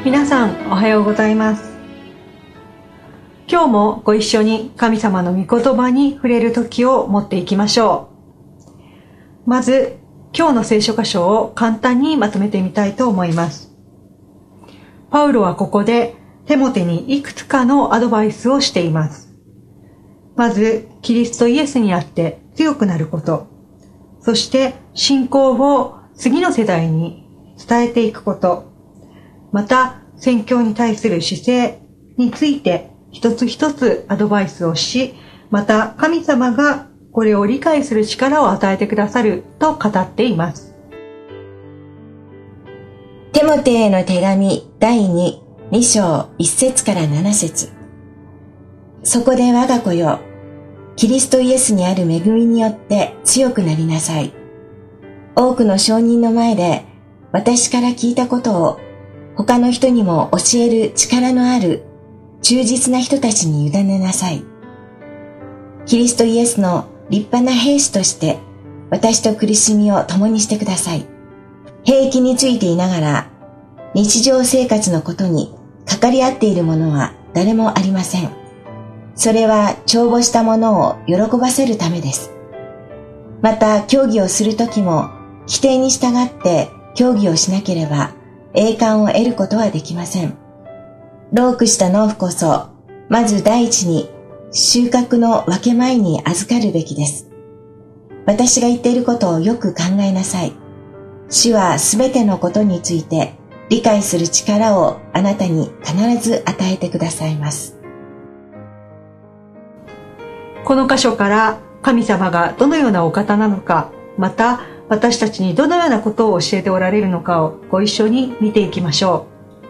皆さんおはようございます。今日もご一緒に神様の御言葉に触れる時を持っていきましょう。まず今日の聖書箇所を簡単にまとめてみたいと思います。パウロはここでテモテにいくつかのアドバイスをしています。まずキリストイエスにあって強くなること、そして信仰を次の世代に伝えていくこと、また宣教に対する姿勢について一つ一つアドバイスをし、また神様がこれを理解する力を与えてくださると語っています。 テモテへの手紙第2章1節から7節。そこで我が子よ、キリストイエスにある恵みによって強くなりなさい。多くの証人の前で私から聞いたことを他の人にも教える力のある忠実な人たちに委ねなさい。キリストイエスの立派な兵士として私と苦しみを共にしてください。兵役についていながら日常生活のことにかかり合っている者は誰もありません。それは帳簿した者を喜ばせるためです。また協議をするときも規定に従って協議をしなければ栄冠を得ることはできません。労苦した農夫こそまず第一に収穫の分け前に預かるべきです。私が言っていることをよく考えなさい。主はすべてのことについて理解する力をあなたに必ず与えてくださいます。 この箇所から神様がどのようなお方なのか、また私たちにどのようなことを教えておられるのかをご一緒に見ていきましょ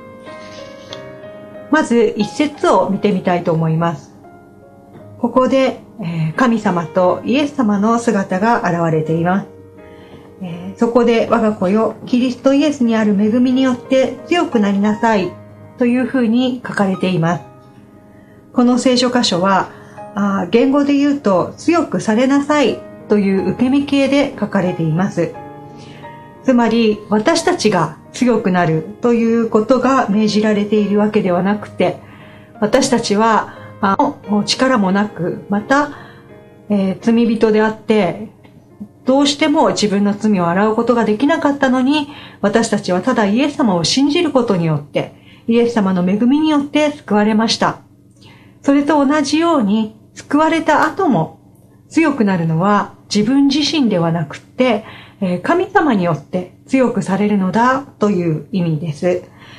う。まず一節を見てみたいと思います。ここで神様とイエス様の姿が現れています。そこで我が子よ、キリストイエスにある恵みによって強くなりなさいというふうに書かれています。この聖書箇所は言語で言うと強くされなさいという受け身形で書かれています。つまり私たちが強くなるということが命じられているわけではなくて、私たちは力もなく、また、罪人であってどうしても自分の罪を洗うことができなかったのに、私たちはただイエス様を信じることによってイエス様の恵みによって救われました。それと同じように救われた後も強くなるのは自分自身ではなくて神様によって強くされるのだという意味です。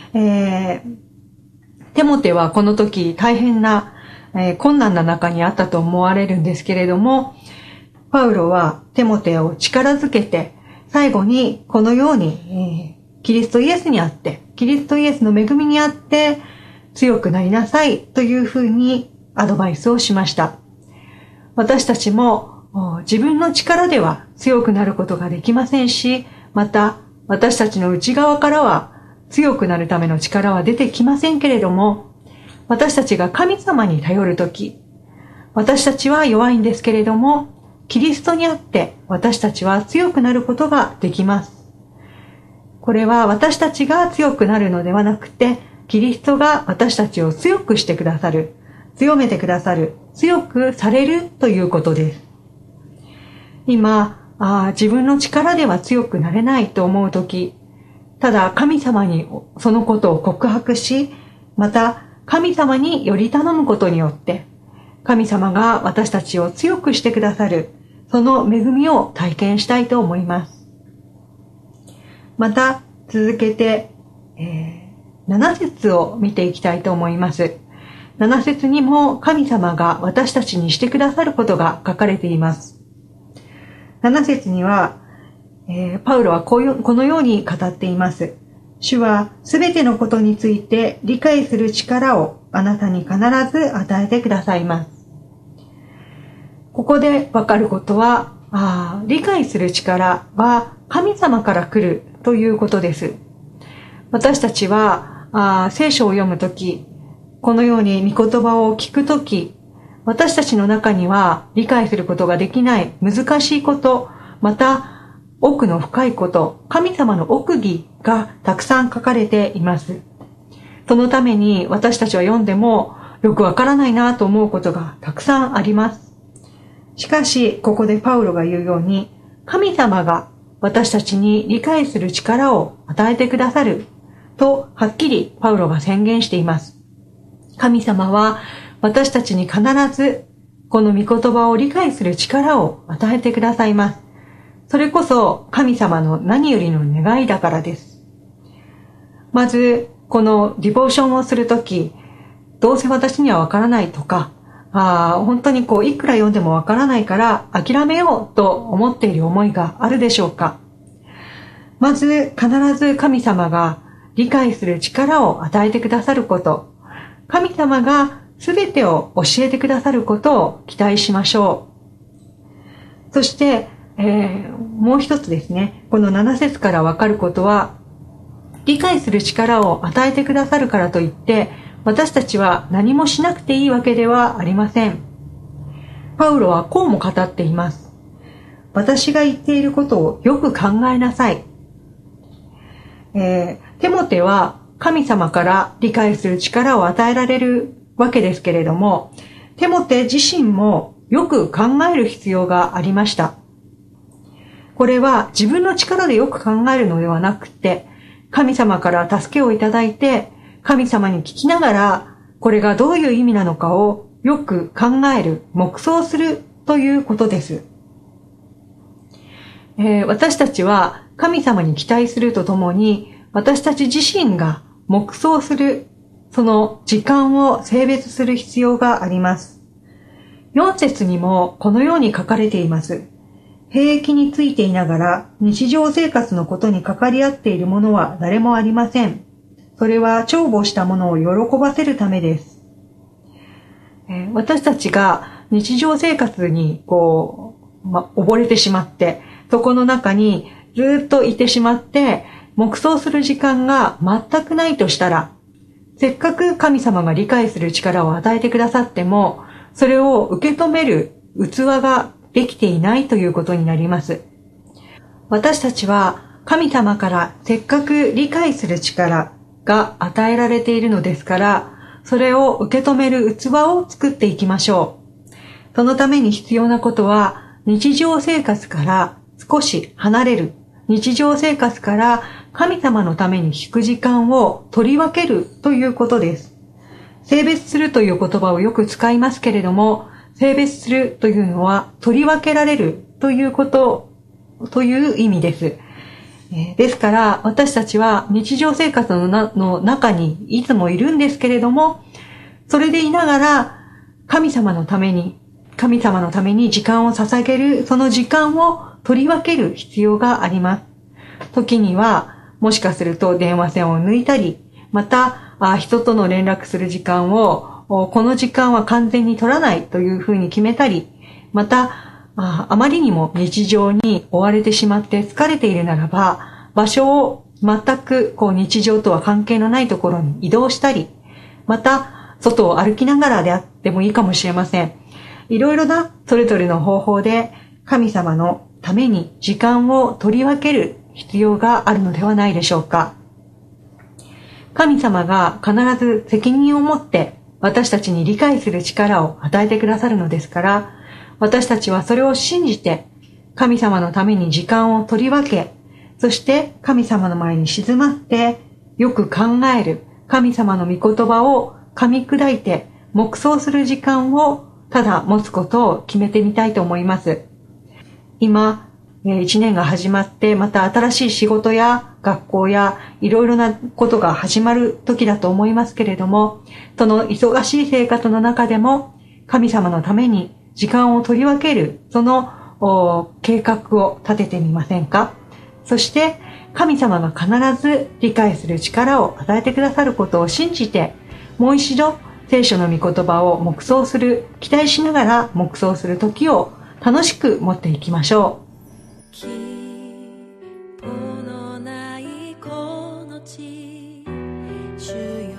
テモテはこの時大変な困難な中にあったと思われるんですけれども、パウロはテモテを力づけて最後にこのようにキリストイエスにあってキリストイエスの恵みにあって強くなりなさいというふうにアドバイスをしました。私たちも自分の力では強くなることができませんし、また私たちの内側からは強くなるための力は出てきませんけれども、私たちが神様に頼るとき、私たちは弱いんですけれども、キリストにあって私たちは強くなることができます。これは私たちが強くなるのではなくて、キリストが私たちを強くしてくださる、強めてくださる、強くされるということです。今、自分の力では強くなれないと思うとき、ただ神様にそのことを告白し、また神様により頼むことによって、神様が私たちを強くしてくださる、その恵みを体験したいと思います。また続けて、7節を見ていきたいと思います。7節にも神様が私たちにしてくださることが書かれています。7節には、パウロはこのように語っています。主はすべてのことについて理解する力をあなたに必ず与えてくださいます。ここでわかることは、理解する力は神様から来るということです。私たちは聖書を読むとき、このように御言葉を聞くとき、私たちの中には理解することができない難しいこと、また奥の深いこと、神様の奥義がたくさん書かれています。 そのために私たちは読んでもよくわからないなと思うことがたくさんあります。しかし、ここでパウロが言うように、神様が私たちに理解する力を与えてくださるとはっきりパウロが宣言しています。神様は私たちに必ずこの御言葉を理解する力を与えてくださいます。それこそ神様の何よりの願いだからです。まず、このディボーションをするとき、どうせ私にはわからないとか、本当にいくら読んでもわからないから諦めようと思っている思いがあるでしょうか。まず、必ず神様が理解する力を与えてくださること、神様が全てを教えてくださることを期待しましょう。そして、もう一つですね、この7節からわかることは、理解する力を与えてくださるからといって、私たちは何もしなくていいわけではありません。パウロはこうも語っています。私が言っていることをよく考えなさい。テモテは神様から理解する力を与えられるわけですけれども、テモテ自身もよく考える必要がありました。これは自分の力でよく考えるのではなくて、神様から助けをいただいて、神様に聞きながら、これがどういう意味なのかをよく考える、黙想するということです。私たちは神様に期待するとともに、私たち自身が黙想する、その時間を性別する必要があります。4節にもこのように書かれています。兵役についていながら日常生活のことに関わり合っているものは誰もありません。それは重宝したものを喜ばせるためです。私たちが日常生活に溺れてしまって、そこの中にずっといてしまって、黙想する時間が全くないとしたら、せっかく神様が理解する力を与えてくださっても、それを受け止める器ができていないということになります。私たちは神様からせっかく理解する力が与えられているのですから、それを受け止める器を作っていきましょう。そのために必要なことは、日常生活から少し離れる。日常生活から神様のために引く時間を取り分けるということです。性別するという言葉をよく使いますけれども、性別するというのは取り分けられるということという意味です。ですから私たちは日常生活の中にいつもいるんですけれども、それでいながら神様のために時間を捧げる、その時間を取り分ける必要があります。時にはもしかすると電話線を抜いたり、また人との連絡する時間をこの時間は完全に取らないというふうに決めたり、またあまりにも日常に追われてしまって疲れているならば、場所を全く日常とは関係のないところに移動したり、また外を歩きながらであってもいいかもしれません。いろいろなそれぞれの方法で神様のために時間を取り分ける必要があるのではないでしょうか。神様が必ず責任を持って私たちに理解する力を与えてくださるのですから、私たちはそれを信じて神様のために時間を取り分け、そして神様の前に静まってよく考える、神様の御言葉を噛み砕いて黙想する時間をただ持つことを決めてみたいと思います。今、1年が始まって、また新しい仕事や学校やいろいろなことが始まる時だと思いますけれども、その忙しい生活の中でも神様のために時間を取り分ける、その計画を立ててみませんか？そして神様が必ず理解する力を与えてくださることを信じて、もう一度聖書の御言葉を黙想する、期待しながら黙想する時を楽しく持っていきましょう。希望のないこの地、主よ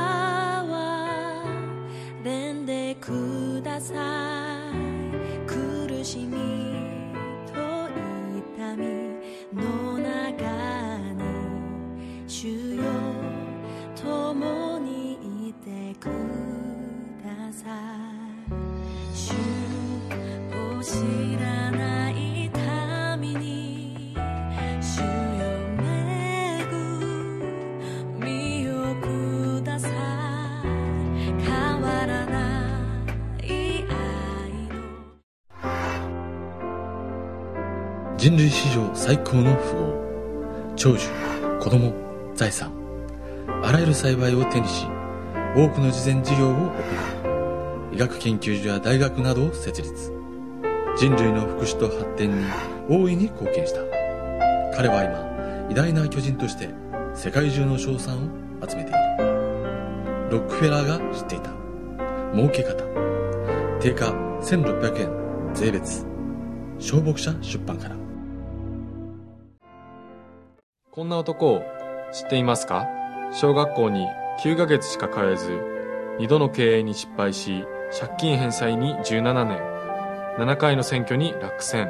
憐れんでください。苦しみと痛みの中に主よ共にいてください。主を知らない民に、主よ恵みをください。変わらない愛の。 人類史上最高の富豪、長寿、子供、財産、あらゆる幸いを手にし、多くの慈善事業を行い、医学研究所や大学などを設立。人類の福祉と発展に大いに貢献した。彼は今、偉大な巨人として世界中の称賛を集めている。ロックフェラーが知っていた儲け方。定価1600円税別。小牧者出版から。 こんな男を知っていますか？小学校に9ヶ月しか通えず、2度の経営に失敗し、借金返済に17年、7回の選挙に落選。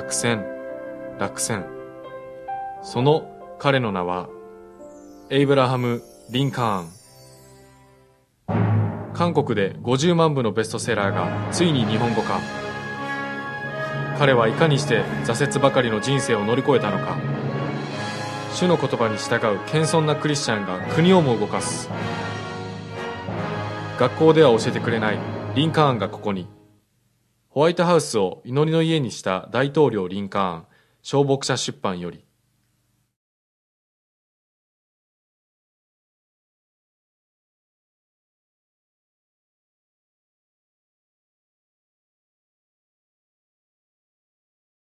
その彼の名は、エイブラハム・リンカーン。韓国で50万部のベストセラーがついに日本語化。彼はいかにして挫折ばかりの人生を乗り越えたのか。主の言葉に従う謙遜なクリスチャンが国をも動かす。学校では教えてくれないリンカーンがここに。ホワイトハウスを祈りの家にした大統領リンカーン、小牧者出版より。